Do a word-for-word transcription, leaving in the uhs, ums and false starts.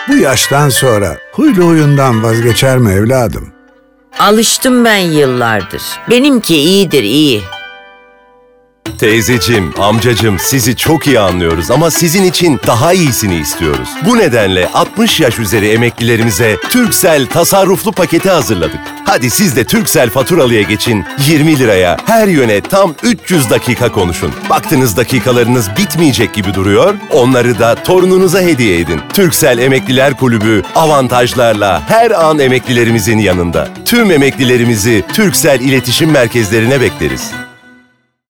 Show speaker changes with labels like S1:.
S1: Bu yaştan sonra huylu huyundan vazgeçer mi evladım?
S2: Alıştım ben yıllardır. Benimki iyidir, iyi.
S3: Teyzeciğim, amcacığım sizi çok iyi anlıyoruz ama sizin için daha iyisini istiyoruz. Bu nedenle altmış yaş üzeri emeklilerimize Turkcell tasarruflu paketi hazırladık. Hadi siz de Turkcell faturalıya geçin, yirmi liraya her yöne tam üç yüz dakika konuşun. Baktığınız dakikalarınız bitmeyecek gibi duruyor, onları da torununuza hediye edin. Turkcell Emekliler Kulübü avantajlarla her an emeklilerimizin yanında. Tüm emeklilerimizi Turkcell iletişim merkezlerine bekleriz.